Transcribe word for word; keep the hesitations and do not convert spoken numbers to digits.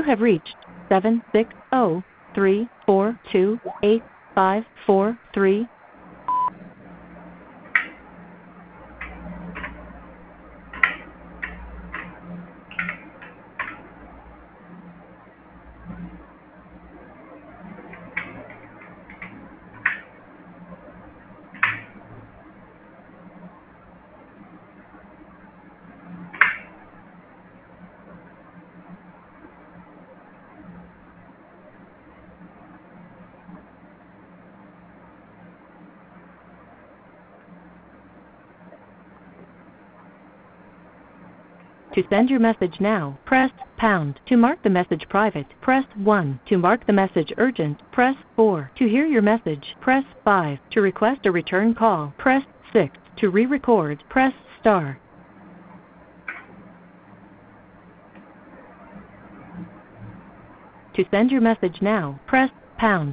have reached seven six zero, three four two, eight five four three. To send your message now, press pound. To mark the message private, press one. To mark the message urgent, press four. To hear your message, press five. To request a return call, press six. To re-record, press star. To send your message now, press pound.